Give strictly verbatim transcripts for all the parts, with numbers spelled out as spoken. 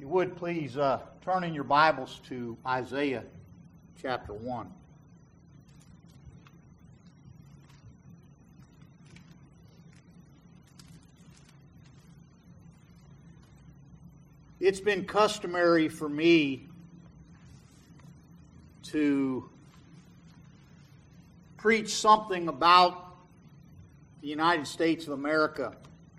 you would, please uh, turn in your Bibles to Isaiah chapter one. It's been customary for me to preach something about the United States of America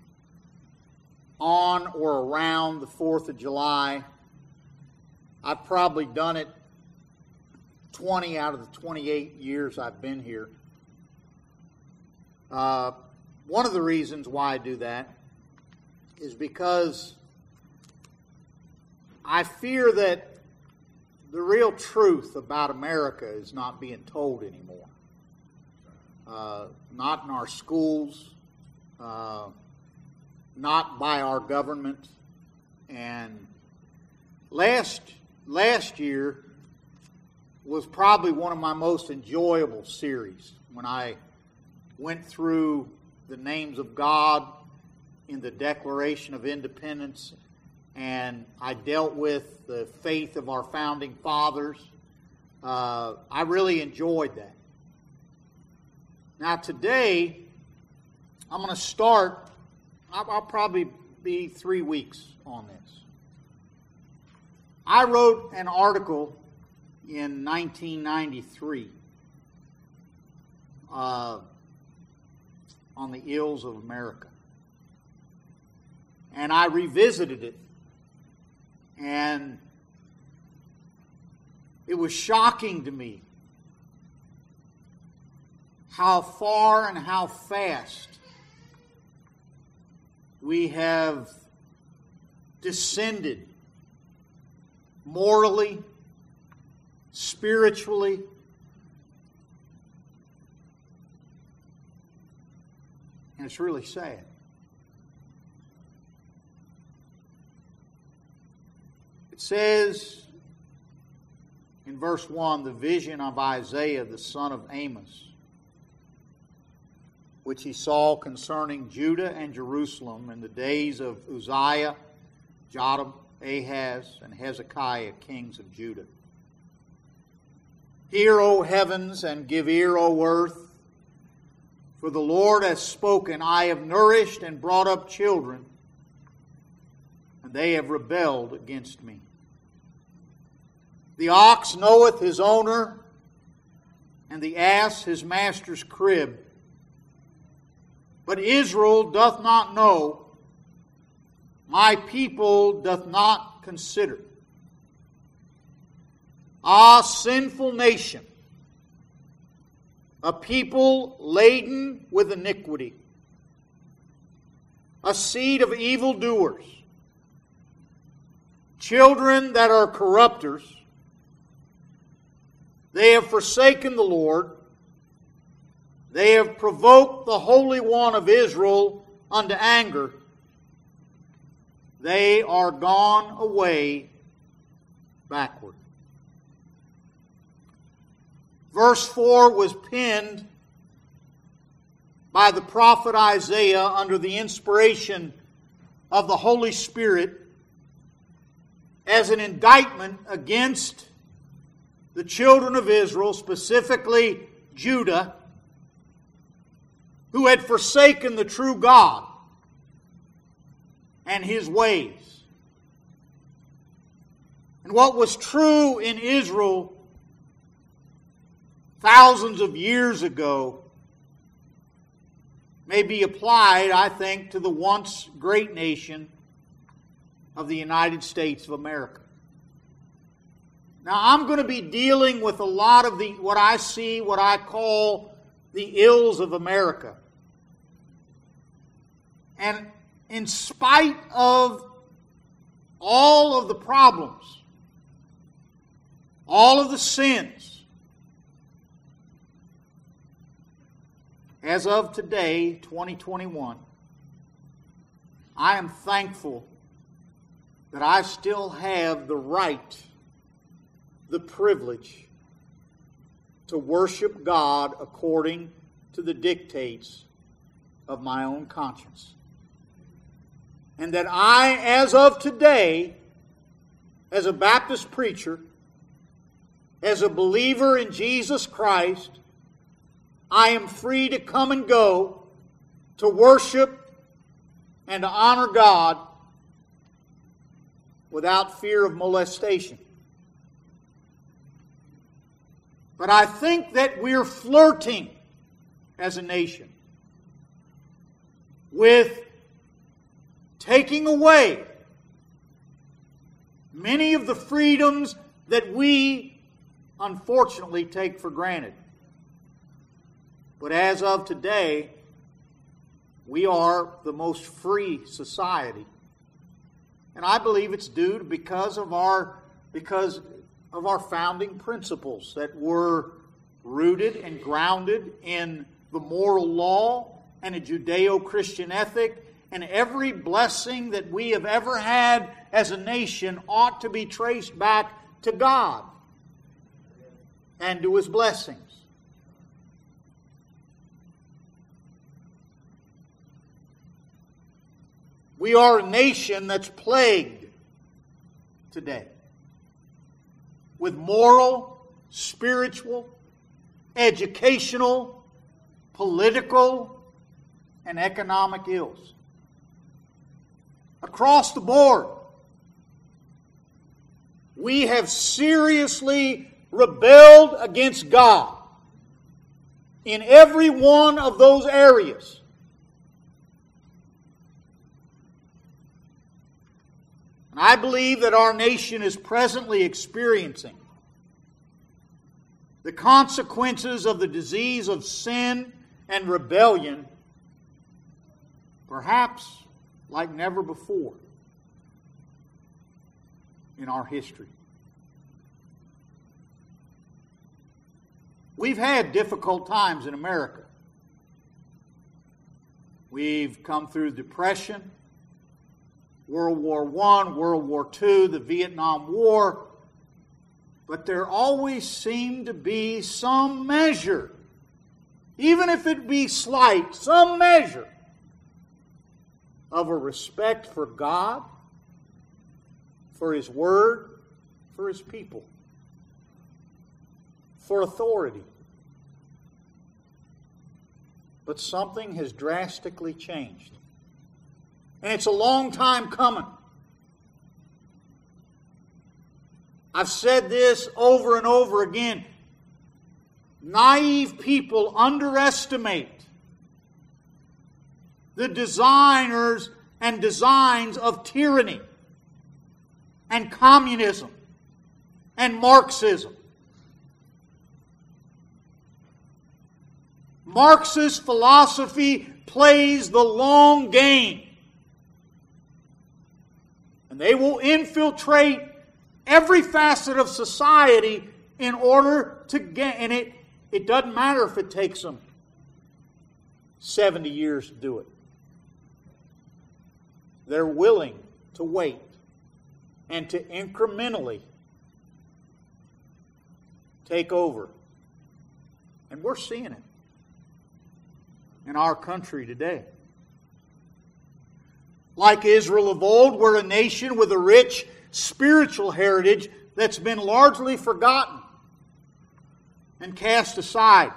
on or around the fourth of July. I've probably done it twenty out of the twenty-eight years I've been here. Uh, one of the reasons why I do that is because I fear that the real truth about America is not being told anymore. Uh, not in our schools, uh, not by our government. And last last year was probably one of my most enjoyable series when I went through the names of God in the Declaration of Independence, and I dealt with the faith of our founding fathers. Uh, I really enjoyed that. Now today, I'm going to start, I'll, I'll probably be three weeks on this. I wrote an article in nineteen ninety-three uh, on the ills of America. And I revisited it. And it was shocking to me how far and how fast we have descended morally, spiritually, and it's really sad. It says in verse one, the vision of Isaiah the son of Amos, which he saw concerning Judah and Jerusalem in the days of Uzziah, Jotham, Ahaz, and Hezekiah, kings of Judah. Hear, O heavens, and give ear, O earth, for the Lord has spoken. I have nourished and brought up children, and they have rebelled against me. The ox knoweth his owner, and the ass his master's crib. But Israel doth not know, my people doth not consider. Ah, sinful nation, a people laden with iniquity, a seed of evildoers, children that are corrupters. They have forsaken the Lord. They have provoked the Holy One of Israel unto anger. They are gone away backward. Verse four was penned by the prophet Isaiah under the inspiration of the Holy Spirit as an indictment against the children of Israel, specifically Judah, who had forsaken the true God and His ways. And what was true in Israel thousands of years ago may be applied, I think, to the once great nation of the United States of America. Now, I'm going to be dealing with a lot of the what I see, what I call the ills of America. And in spite of all of the problems, all of the sins, as of today, twenty twenty-one, I am thankful that I still have the right, the privilege to worship God according to the dictates of my own conscience. And that I, as of today, as a Baptist preacher, as a believer in Jesus Christ, I am free to come and go, to worship and to honor God without fear of molestation. But I think that we're flirting as a nation with taking away many of the freedoms that we unfortunately take for granted. But as of today, we are the most free society. And I believe it's due to because of our because of our founding principles that were rooted and grounded in the moral law and a Judeo-Christian ethic, and every blessing that we have ever had as a nation ought to be traced back to God and to His blessings. We are a nation that's plagued today with moral, spiritual, educational, political, and economic ills. Across the board, we have seriously rebelled against God in every one of those areas. And I believe that our nation is presently experiencing the consequences of the disease of sin and rebellion, perhaps like never before in our history. We've had difficult times in America. We've come through Depression, World War One, World War Two, the Vietnam War, but there always seemed to be some measure, even if it be slight, some measure of a respect for God, for His Word, for His people, for authority. But something has drastically changed. And it's a long time coming. I've said this over and over again. Naive people underestimate the designers and designs of tyranny and communism and Marxism. Marxist philosophy plays the long game. And they will infiltrate every facet of society in order to get, and it, it doesn't matter if it takes them seventy years to do it. They're willing to wait and to incrementally take over. And we're seeing it in our country today. Like Israel of old, we're a nation with a rich spiritual heritage that's been largely forgotten and cast aside.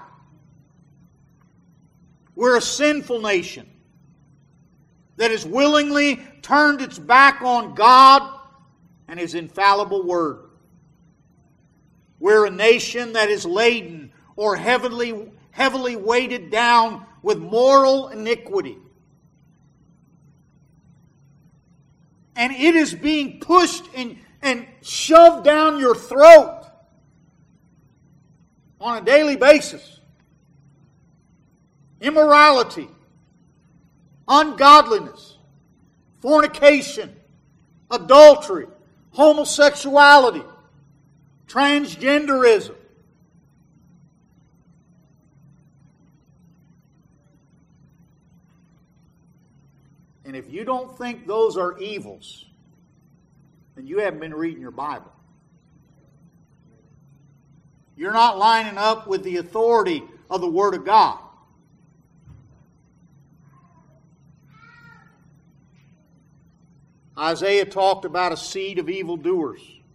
We're a sinful nation that has willingly turned its back on God and His infallible Word. We're a nation that is laden or heavily, heavily weighted down with moral iniquity. And it is being pushed and, and shoved down your throat on a daily basis. Immorality, ungodliness, fornication, adultery, homosexuality, transgenderism. And if you don't think those are evils, then you haven't been reading your Bible. You're not lining up with the authority of the Word of God. Isaiah talked about a seed of evildoers.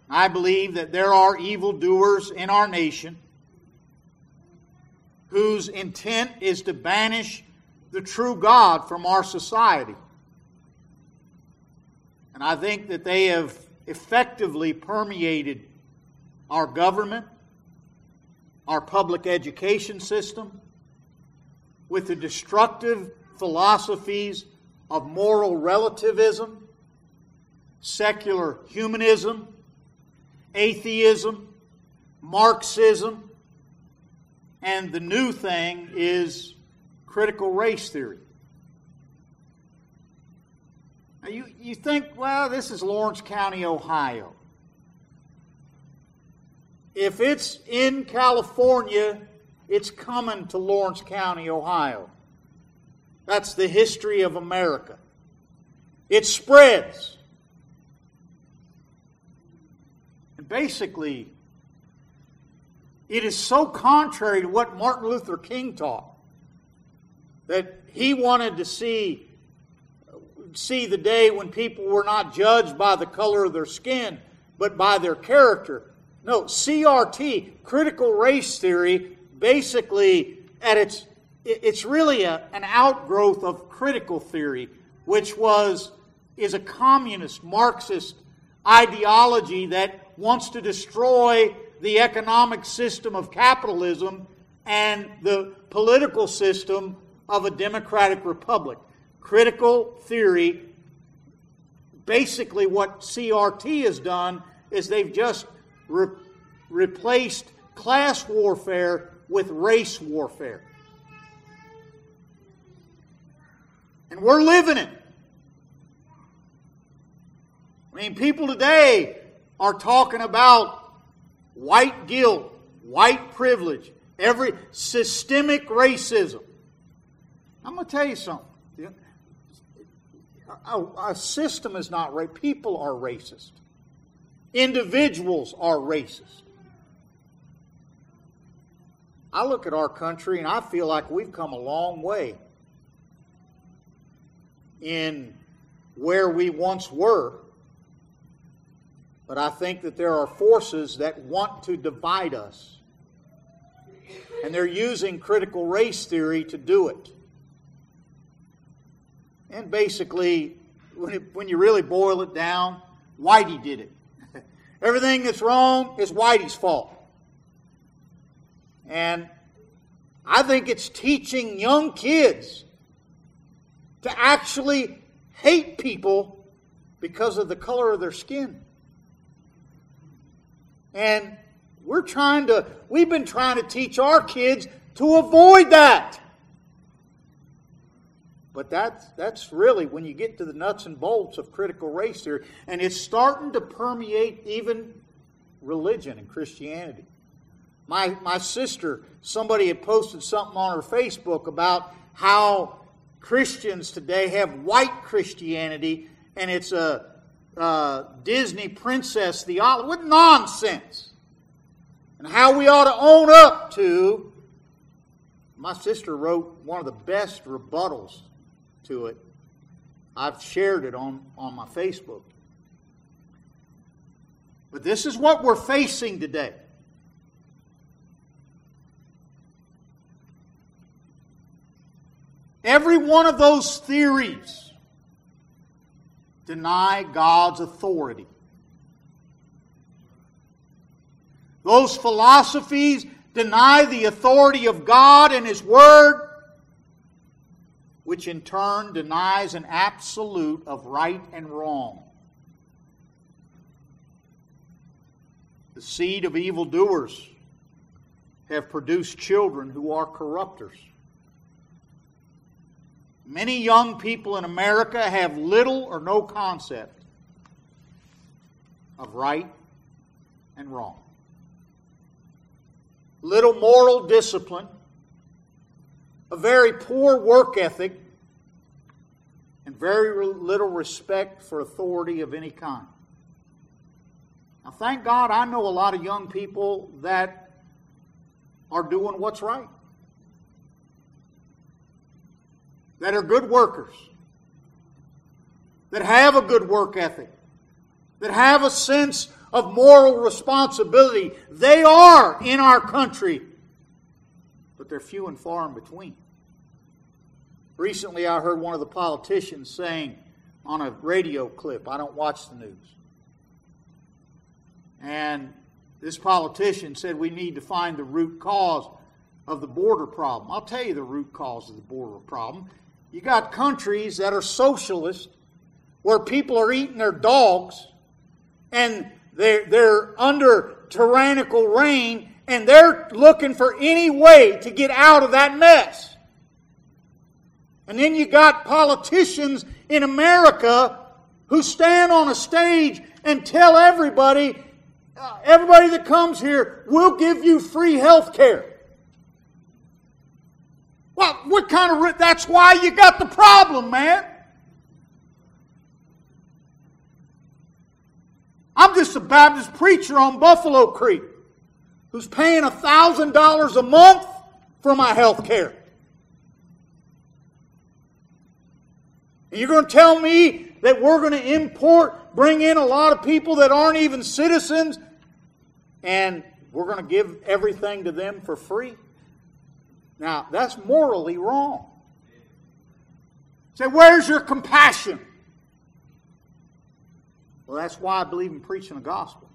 I believe that there are evildoers in our nation whose intent is to banish the true God from our society. And I think that they have effectively permeated our government, our public education system, with the destructive philosophies of moral relativism, secular humanism, atheism, Marxism, and the new thing is critical race theory. Now you, you think, well, this is Lawrence County, Ohio. If it's in California, it's coming to Lawrence County, Ohio. That's the history of America. It spreads. And basically, it is so contrary to what Martin Luther King taught that he wanted to see, see the day when people were not judged by the color of their skin, but by their character. No, C R T, critical race theory, basically at its it's really a, an outgrowth of critical theory, which was is a communist Marxist ideology that wants to destroy the economic system of capitalism and the political system of a democratic republic. Critical theory, basically what C R T has done is they've just re- replaced class warfare with race warfare. And we're living it. I mean, people today are talking about white guilt, white privilege, every systemic racism. I'm going to tell you something. A, a system is not right. People are racist. Individuals are racist. I look at our country and I feel like we've come a long way in where we once were. But I think that there are forces that want to divide us. And they're using critical race theory to do it. And basically, when, it, when you really boil it down, Whitey did it. Everything that's wrong is Whitey's fault. And I think it's teaching young kids to actually hate people because of the color of their skin. And we're trying to, we've been trying to teach our kids to avoid that. But that's, that's really when you get to the nuts and bolts of critical race theory. And it's starting to permeate even religion and Christianity. My, my sister, somebody had posted something on her Facebook about how Christians today have white Christianity, and it's a uh, Disney princess theology. What nonsense! And how we ought to own up to. My sister wrote one of the best rebuttals to it. I've shared it on, on my Facebook. But this is what we're facing today. Every one of those theories deny God's authority. Those philosophies deny the authority of God and His Word, which in turn denies an absolute of right and wrong. The seed of evildoers have produced children who are corrupters. Many young people in America have little or no concept of right and wrong. Little moral discipline, a very poor work ethic, and very little respect for authority of any kind. Now, thank God I know a lot of young people that are doing what's right. That are good workers, that have a good work ethic, that have a sense of moral responsibility. They are in our country, but they're few and far in between. Recently, I heard one of the politicians saying on a radio clip, I don't watch the news, and this politician said we need to find the root cause of the border problem. I'll tell you the root cause of the border problem. You got countries that are socialist, where people are eating their dogs, and they're, they're under tyrannical reign, and they're looking for any way to get out of that mess. And then you got politicians in America who stand on a stage and tell everybody, uh, everybody that comes here, we'll give you free health care. Well, what kind of... That's why you got the problem, man. I'm just a Baptist preacher on Buffalo Creek who's paying one thousand dollars a month for my health care. And you're going to tell me that we're going to import, bring in a lot of people that aren't even citizens, and we're going to give everything to them for free? Now, that's morally wrong. Say, where's your compassion? Well, that's why I believe in preaching the gospel.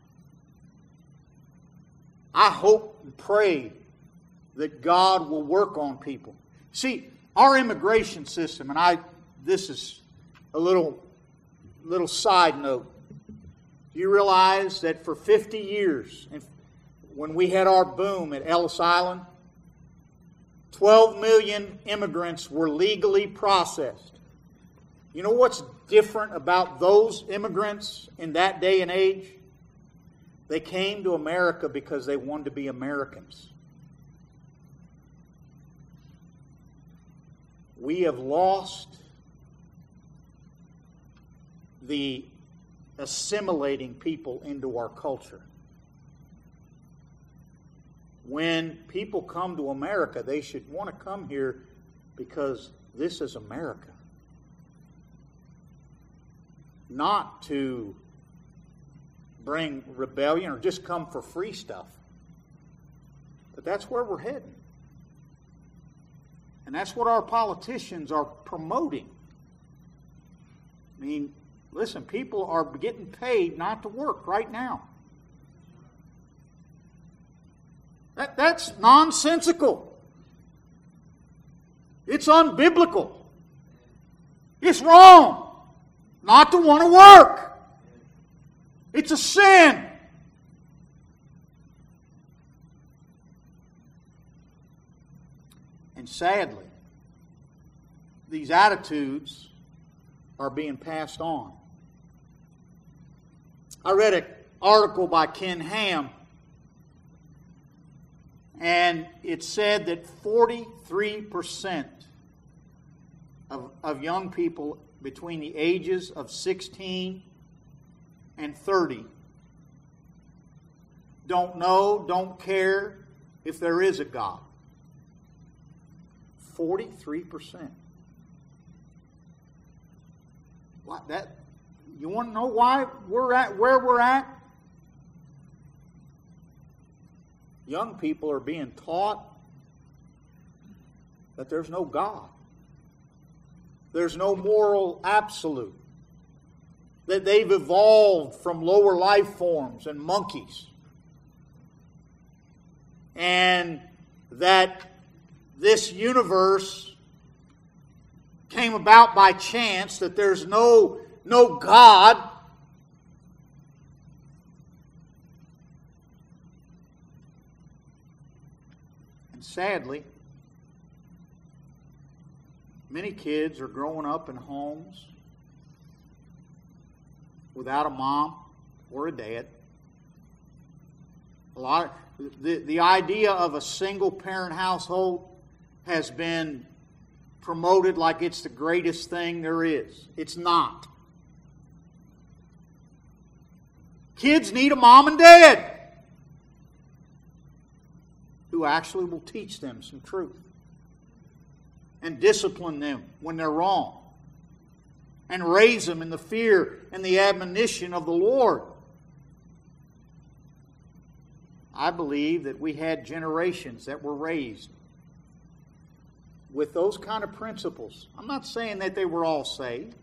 I hope and pray that God will work on people. See, our immigration system, and I, this is a little, little side note. Do you realize that for fifty years, when we had our boom at Ellis Island, twelve million immigrants were legally processed? You know what's different about those immigrants in that day and age? They came to America because they wanted to be Americans. We have lost the assimilating people into our culture. When people come to America, they should want to come here because this is America. Not to bring rebellion or just come for free stuff. But that's where we're heading. And that's what our politicians are promoting. I mean, listen, people are getting paid not to work right now. That, that's nonsensical. It's unbiblical. It's wrong not to want to work. It's a sin. And sadly, these attitudes are being passed on. I read an article by Ken Ham, and it said that forty-three percent of, of young people between the ages of sixteen and thirty don't know, don't care if there is a God. forty-three percent. What, that, you want to know why we're at where we're at? Young people are being taught that there's no God. There's no moral absolute. That they've evolved from lower life forms and monkeys. And that this universe came about by chance, that there's no, no God. And sadly, many kids are growing up in homes without a mom or a dad. A lot of, the, the idea of a single parent household has been promoted like it's the greatest thing there is. It's not. Kids need a mom and dad who actually will teach them some truth and discipline them when they're wrong and raise them in the fear and the admonition of the Lord. I believe that we had generations that were raised with those kind of principles. I'm not saying that they were all saved,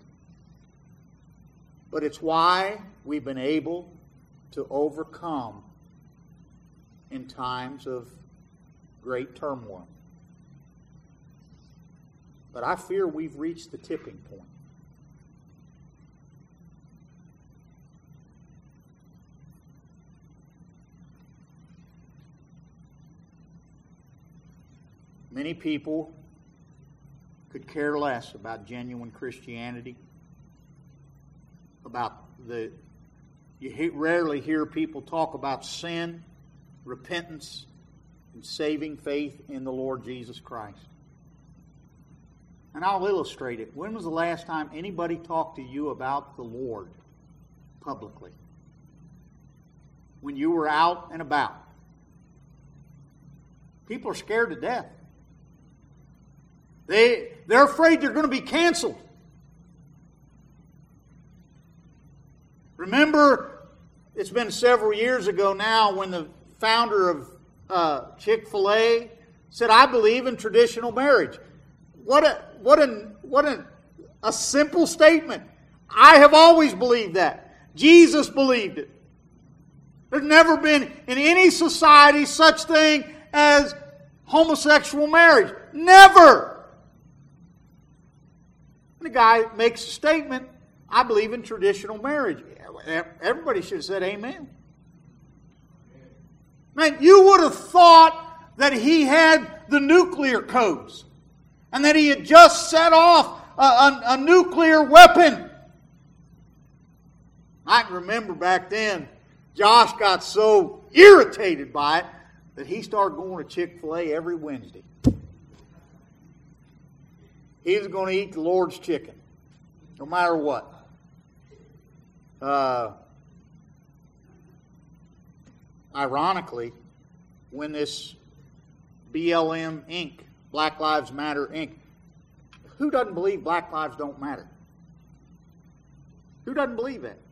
but it's why we've been able to overcome in times of great turmoil. But I fear we've reached the tipping point. Many people could care less about genuine Christianity, about the, you he, rarely hear people talk about sin, repentance, and saving faith in the Lord Jesus Christ. And I'll illustrate it. When was the last time anybody talked to you about the Lord publicly? When you were out and about. People are scared to death. They, they're afraid they're going to be canceled. Remember, it's been several years ago now when the founder of uh, Chick-fil-A said, I believe in traditional marriage. What a, what a, what a, a simple statement. I have always believed that. Jesus believed it. There's never been in any society such thing as homosexual marriage. Never. And the guy makes a statement, I believe in traditional marriage. Everybody should have said amen. Man, you would have thought that he had the nuclear codes and that he had just set off a, a, a nuclear weapon. I can remember back then, Josh got so irritated by it that he started going to Chick-fil-A every Wednesday. He was going to eat the Lord's chicken, no matter what. Uh, ironically, when this B L M Incorporated, Black Lives Matter Incorporated, who doesn't believe black lives don't matter? Who doesn't believe that?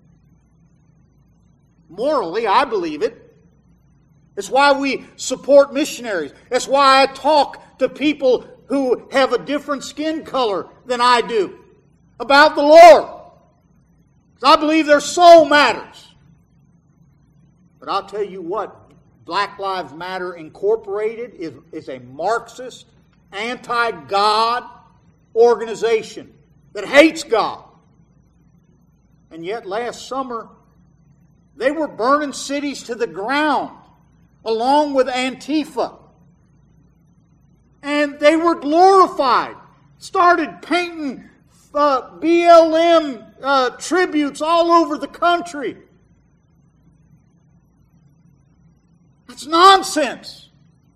Morally, I believe it. It's why we support missionaries. It's why I talk to people who have a different skin color than I do about the Lord. I believe their soul matters. But I'll tell you what, Black Lives Matter Incorporated is, is a Marxist, anti-God organization that hates God. And yet last summer, they were burning cities to the ground along with Antifa. And they were glorified. Started painting uh, B L M uh, tributes all over the country. That's nonsense.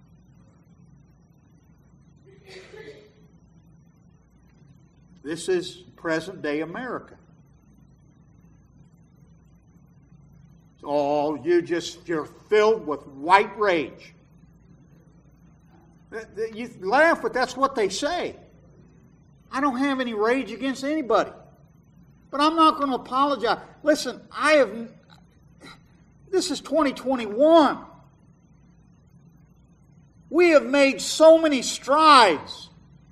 This is present day America. Oh, you just, you're filled with white rage. You laugh, but that's what they say. I don't have any rage against anybody. But I'm not going to apologize. Listen, I have, this is twenty twenty-one. We have made so many strides.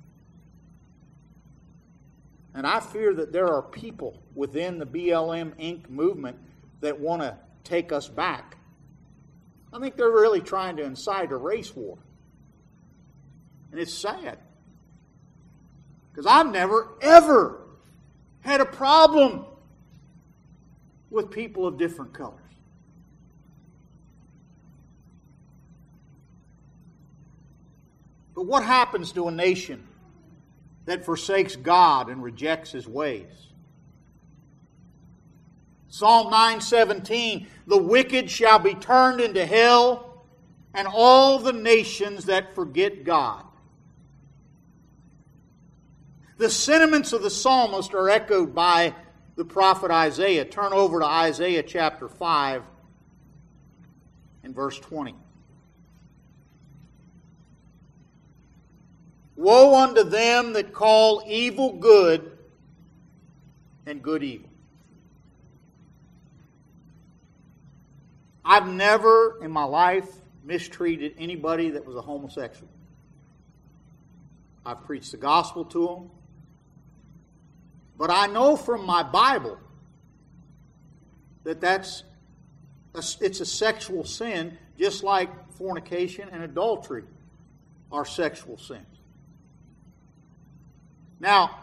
And I fear that there are people within the B L M Incorporated movement that want to take us back. I think they're really trying to incite a race war. And it's sad. Because I've never, ever had a problem with people of different colors. But what happens to a nation that forsakes God and rejects His ways? Psalm nine seventeen, the wicked shall be turned into hell, and all the nations that forget God. The sentiments of the psalmist are echoed by the prophet Isaiah. Turn over to Isaiah chapter five and verse twenty. Woe unto them that call evil good and good evil. I've never in my life mistreated anybody that was a homosexual. I've preached the gospel to them. But I know from my Bible that that's a, it's a sexual sin, just like fornication and adultery are sexual sins. Now,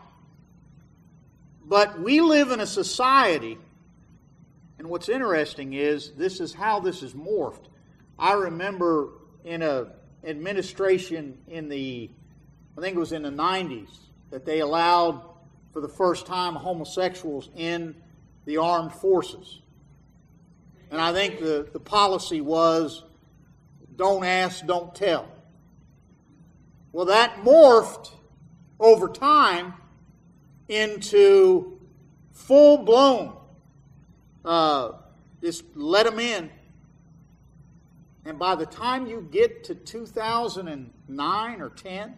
but we live in a society, and what's interesting is this is how this is morphed. I remember in a administration in the, I think it was in the nineties, that they allowed for the first time homosexuals in the armed forces. And I think the, the policy was, don't ask, don't tell. Well, that morphed over time into full-blown, uh, just let them in. And by the time you get to two thousand nine or ten,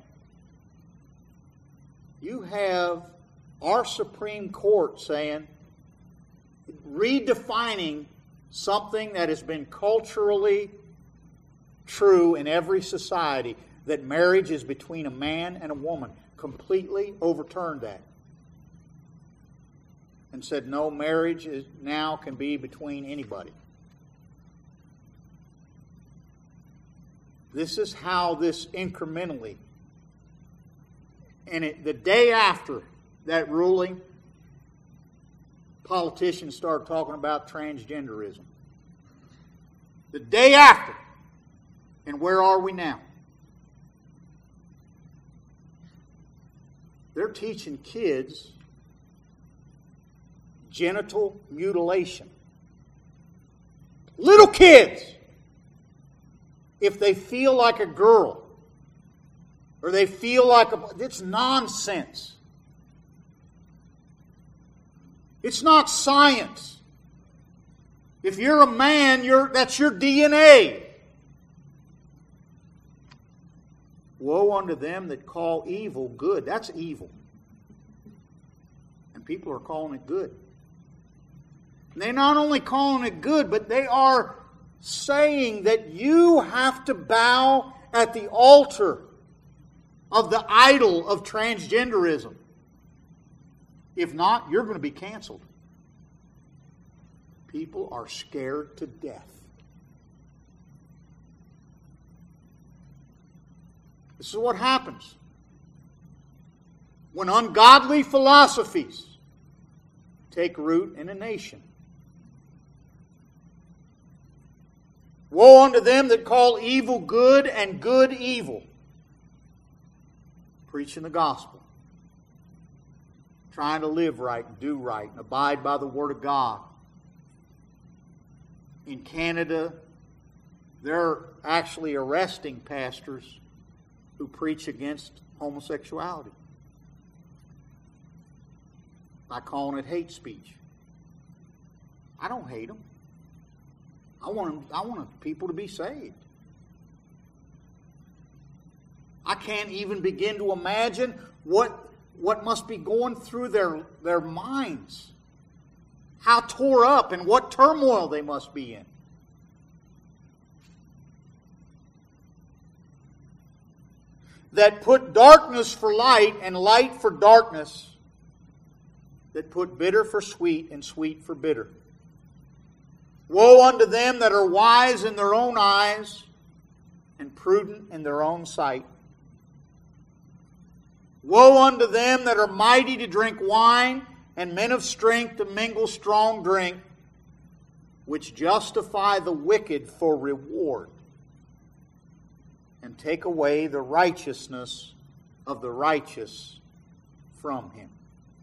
you have our Supreme Court saying, redefining something that has been culturally true in every society, that marriage is between a man and a woman, completely overturned that. And said, no, marriage is now can be between anybody. This is how this incrementally, and it, the day after that ruling, politicians started talking about transgenderism. The day after, and where are we now? They're teaching kids genital mutilation. Little kids, if they feel like a girl, or they feel like a... It's nonsense. It's not science. If you're a man, you're, that's your D N A. Woe unto them that call evil good. That's evil. And people are calling it good. And they're not only calling it good, but they are saying that you have to bow at the altar of the idol of transgenderism. If not, you're going to be canceled. People are scared to death. This is what happens when ungodly philosophies take root in a nation. Woe unto them that call evil good and good evil. Preaching the gospel. Trying to live right and do right and abide by the Word of God. In Canada, they're actually arresting pastors who preach against homosexuality by calling it hate speech. I don't hate them. I want them, I want people to be saved. I can't even begin to imagine what what must be going through their, their minds. How tore up and what turmoil they must be in. That put darkness for light and light for darkness. That put bitter for sweet and sweet for bitter. Woe unto them that are wise in their own eyes and prudent in their own sight. Woe unto them that are mighty to drink wine, and men of strength to mingle strong drink, which justify the wicked for reward, and take away the righteousness of the righteous from him.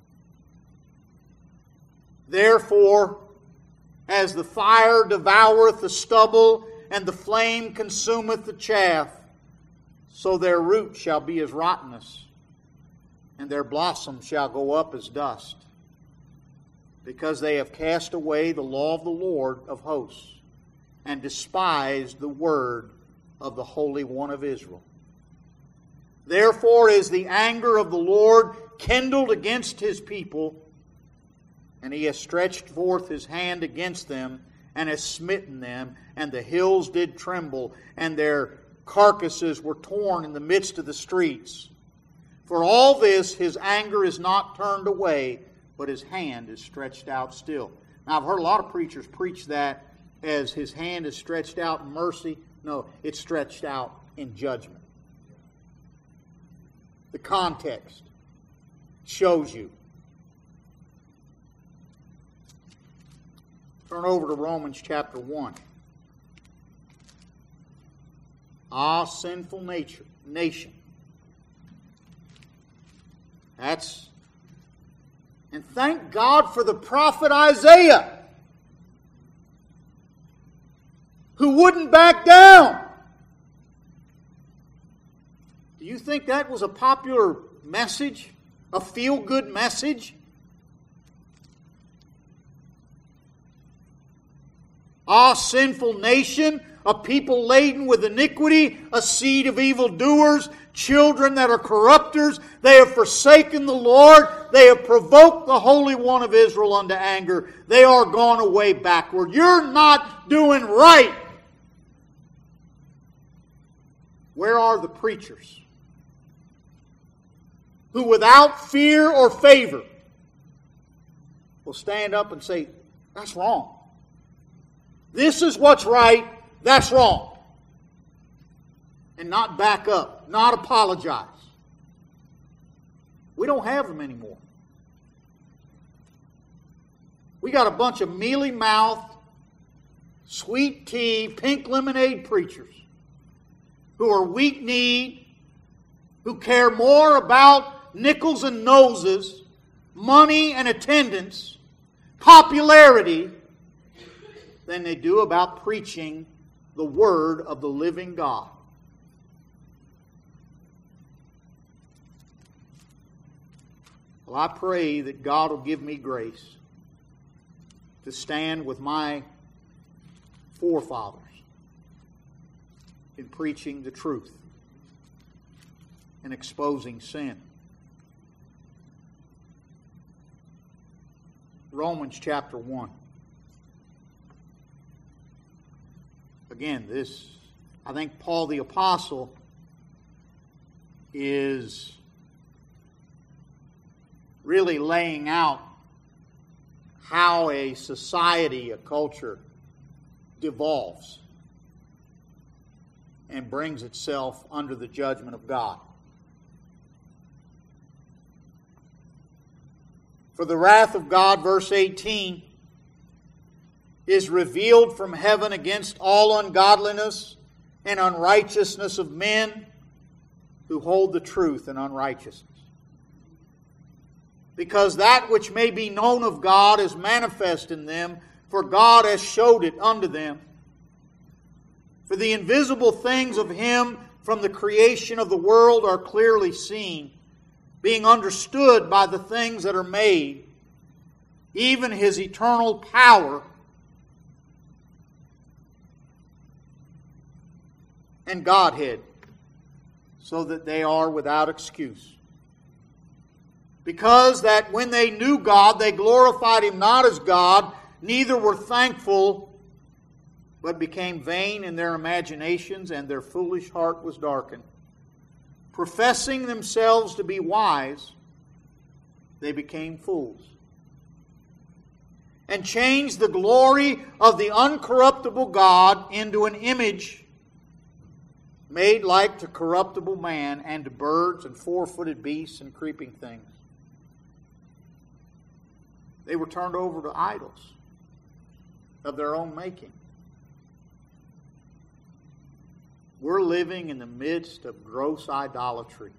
Therefore, as the fire devoureth the stubble, and the flame consumeth the chaff, so their root shall be as rottenness, and their blossom shall go up as dust, because they have cast away the law of the Lord of hosts, and despised the word of the Holy One of Israel. Therefore is the anger of the Lord kindled against his people, and he has stretched forth his hand against them, and has smitten them, and the hills did tremble, and their carcasses were torn in the midst of the streets. For all this his anger is not turned away, but his hand is stretched out still. Now, I've heard a lot of preachers preach that as his hand is stretched out in mercy. No, it's stretched out in judgment. The context shows you. Turn over to Romans chapter one. Ah, sinful nature, nation. That's, and thank God for the prophet Isaiah, who wouldn't back down. Do you think that was a popular message? A feel-good message? Ah, sinful nation, a people laden with iniquity, a seed of evildoers, children that are corrupters. They have forsaken the Lord. They have provoked the Holy One of Israel unto anger. They are gone away backward. You're not doing right. Where are the preachers who without fear or favor will stand up and say, that's wrong. This is what's right, that's wrong. And not back up, not apologize. We don't have them anymore. We got a bunch of mealy-mouthed, sweet tea, pink lemonade preachers who are weak-kneed, who care more about nickels and noses, money and attendance, popularity, than they do about preaching the Word of the living God. Well, I pray that God will give me grace to stand with my forefathers in preaching the truth and exposing sin. Romans chapter one. Again, this, I think Paul the Apostle is really laying out how a society, a culture, devolves and brings itself under the judgment of God. For the wrath of God, verse eighteen, is revealed from heaven against all ungodliness and unrighteousness of men who hold the truth in unrighteousness. Because that which may be known of God is manifest in them, for God has showed it unto them. For the invisible things of Him from the creation of the world are clearly seen, being understood by the things that are made, even His eternal power and Godhead, so that they are without excuse. Because that when they knew God, they glorified Him not as God, neither were thankful, but became vain in their imaginations, and their foolish heart was darkened. Professing themselves to be wise, they became fools, and changed the glory of the uncorruptible God into an image made like to corruptible man, and to birds and four-footed beasts and creeping things. They were turned over to idols of their own making. We're living in the midst of gross idolatry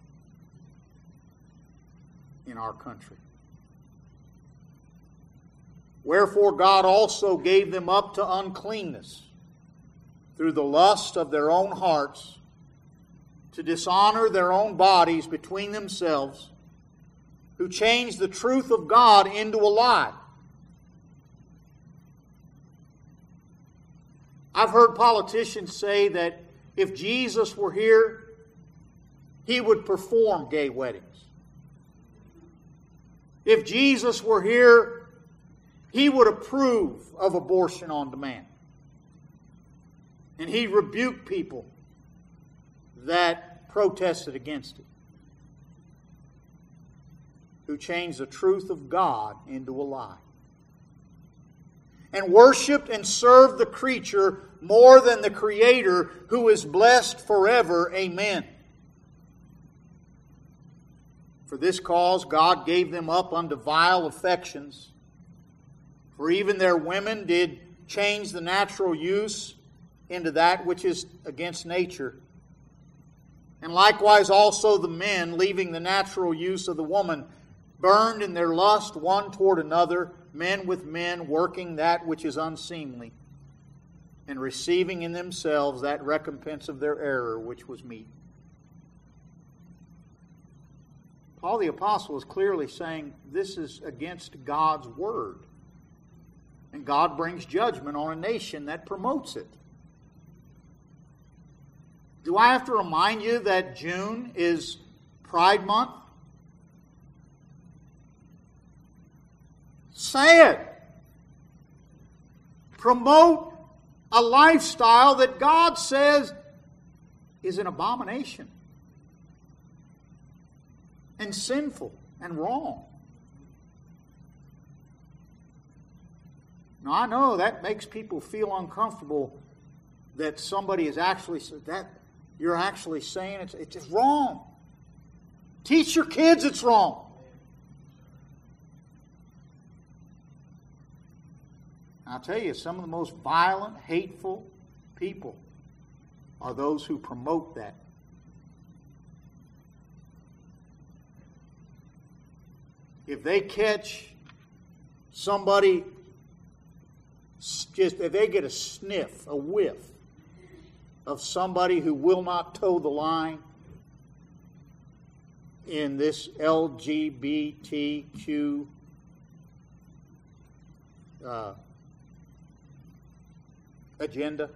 in our country. Wherefore God also gave them up to uncleanness through the lust of their own hearts, to dishonor their own bodies between themselves, who changed the truth of God into a lie. I've heard politicians say that if Jesus were here, He would perform gay weddings. If Jesus were here, he would approve of abortion on demand. And he rebuked people that protested against it, who changed the truth of God into a lie, and worshipped and served the creature more than the Creator, who is blessed forever. Amen. For this cause God gave them up unto vile affections. For even their women did change the natural use into that which is against nature. And likewise also the men, leaving the natural use of the woman, burned in their lust one toward another, men with men, working that which is unseemly, and receiving in themselves that recompense of their error which was meet. Paul the Apostle is clearly saying this is against God's word. And God brings judgment on a nation that promotes it. Do I have to remind you that June is Pride Month? Say it. Promote a lifestyle that God says is an abomination and sinful and wrong. Now, I know that makes people feel uncomfortable that somebody is actually that you're actually saying it's it's wrong. Teach your kids it's wrong. I'll tell you, some of the most violent, hateful people are those who promote that. If they catch somebody, just if they get a sniff, a whiff of somebody who will not toe the line in this L G B T Q uh, agenda,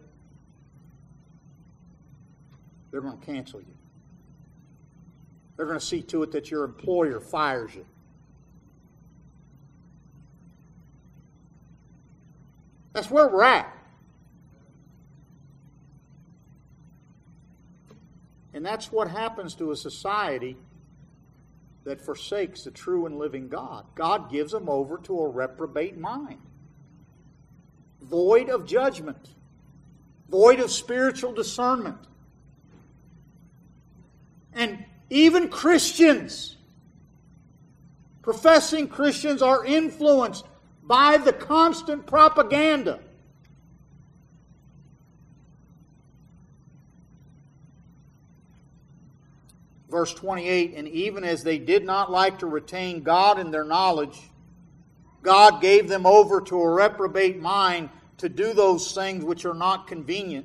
they're going to cancel you. They're going to see to it that your employer fires you. That's where we're at. And that's what happens to a society that forsakes the true and living God. God gives them over to a reprobate mind, void of judgment, void of spiritual discernment. And even Christians, professing Christians, are influenced by the constant propaganda. Verse twenty-eight, and even as they did not like to retain God in their knowledge, God gave them over to a reprobate mind to do those things which are not convenient.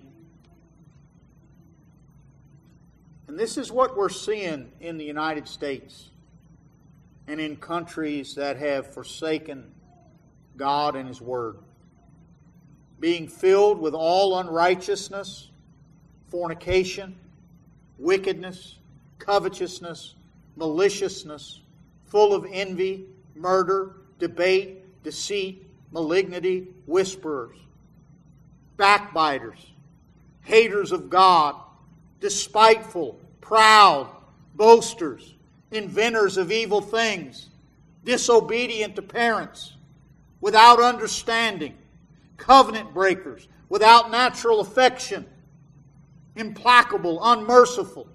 And this is what we're seeing in the United States and in countries that have forsaken God and His Word. Being filled with all unrighteousness, fornication, wickedness, covetousness, maliciousness, full of envy, murder, debate, deceit, malignity, whisperers, backbiters, haters of God, despiteful, proud, boasters, inventors of evil things, disobedient to parents, without understanding, covenant breakers, without natural affection, implacable, unmerciful,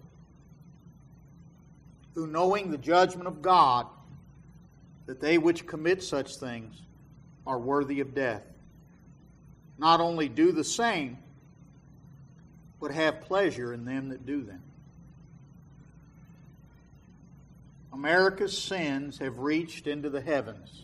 who knowing the judgment of God, that they which commit such things are worthy of death, not only do the same, but have pleasure in them that do them. America's sins have reached into the heavens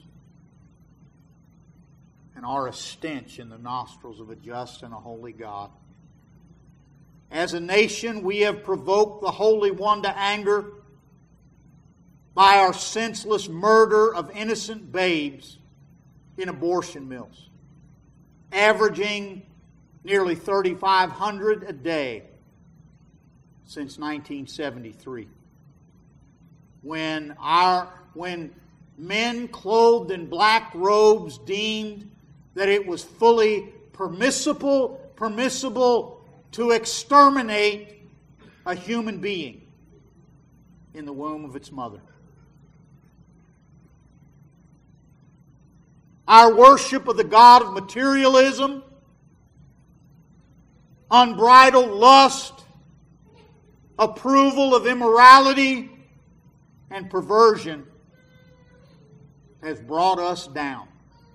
and are a stench in the nostrils of a just and a holy God. As a nation, we have provoked the Holy One to anger by our senseless murder of innocent babes in abortion mills, averaging nearly thirty-five hundred a day since nineteen seventy-three. When our when men clothed in black robes deemed that it was fully permissible, permissible to exterminate a human being in the womb of its mother. Our worship of the God of materialism, unbridled lust, approval of immorality, and perversion has brought us down.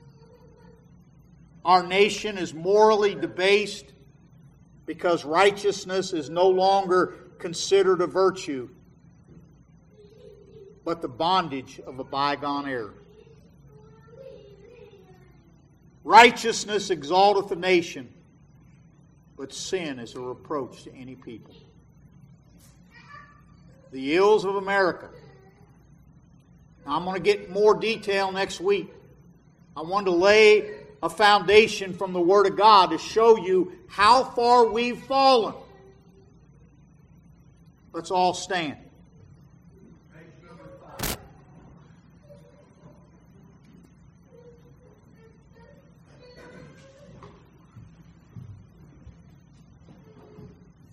Our nation is morally debased because righteousness is no longer considered a virtue, but the bondage of a bygone era. Righteousness exalteth a nation, but sin is a reproach to any people. The ills of America. Now, I'm going to get more detail next week. I want to lay a foundation from the Word of God to show you how far we've fallen. Let's all stand.